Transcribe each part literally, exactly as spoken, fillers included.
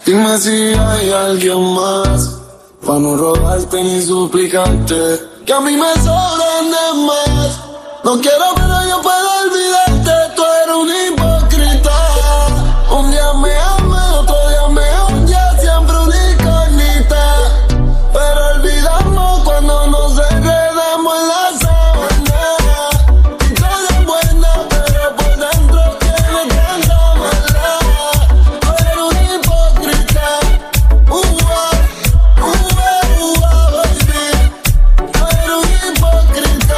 Dime si hay alguien más, pa' no robarte ni suplicarte, que a mí me sobran de más. No quiero, pero yo puedo olvidarte, tú eres un hipócrita. Un día me amas, otro día me odias, siempre una incógnita. Pero olvidamos cuando nos enredamos en la sábana. Y todo es buena, pero por dentro tiene tanta maldad. Tú eres un hipócrita. Ua, ua, ua, baby. Tú eres un hipócrita.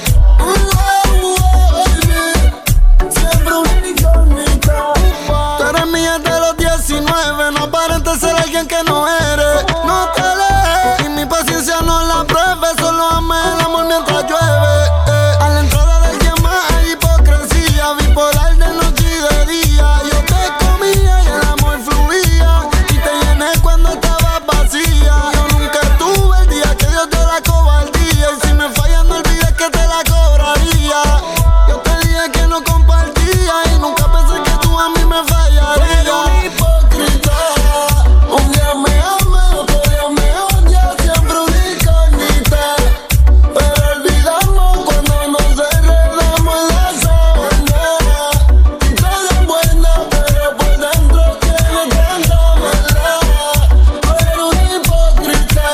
Ua, ua, baby. Siempre una incógnita. Tú eres mía de los diecinueve, no aparentes ser alguien que no eres. No te alejes y mi paciencia no la pruebe, solo ame el amor mientras llueve. Eh. A la entrada de quien más hay hipocresía, bipolar de noche y de día. Yo te comía y el amor fluía, y te llené cuando estabas vacía. Yo nunca estuve el día que Dios dio la cobardía, y si me fallas no olvides que te la cobraría. Yo te dije que no compartía, y nunca pensé que tú a mí me fallarías. Pero un hipócrita. Un día me amas, otro día me odias, siempre una incógnita. Pero olvidamos cuando nos enredamos en la sábana. Y todo es buena, pero por dentro tiene tanta maldad. Tú eres un hipócrita.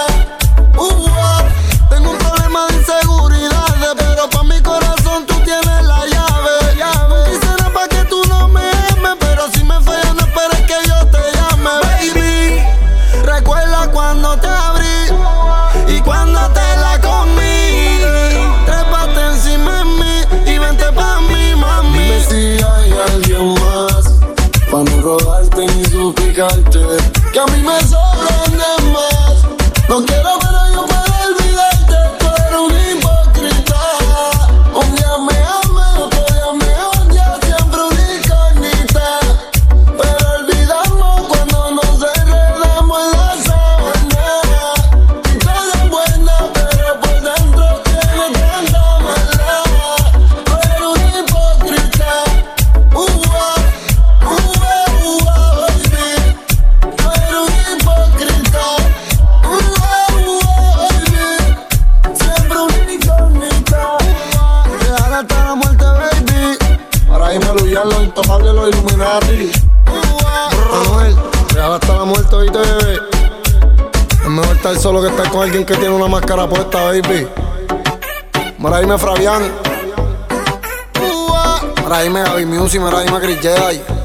Ua. Tengo un problema de inseguridades, pero pa' mi corazón tú tienes la llave. No quisiera pa' que tú no me ames, pero si me fallas no esperes que yo te llame, baby. Recuerda cuando te abrí y cuando te la comí. Trépate encima de mí y vente pa' mí, mami. Dime si hay alguien más, pa' no robarte ni suplicarte, que a mí me sobran de más. No quiero, pero yo puedo olvidarte, tú eres un hipócrita. Un día me amas, otro día me odias, siempre una incógnita. Pero olvidamos cuando nos enredamos en la sábana. Y todo es buena, pero por dentro tiene tanta maldad. Tú eres un hipócrita. Ua, ua, ua, baby. Tú eres un hipócrita. Ua, ua, baby. Siempre una incógnita. Dejar hasta la muerte, baby. Para irme a luchar los intocables, los Illuminati. Manuel, dejar hasta la muerte, oíste, bebé. Es mejor estar solo que estar con alguien que tiene una máscara puesta, baby. Para irme Fabián. Para irme Gaby Music, para irme Chris Jedi.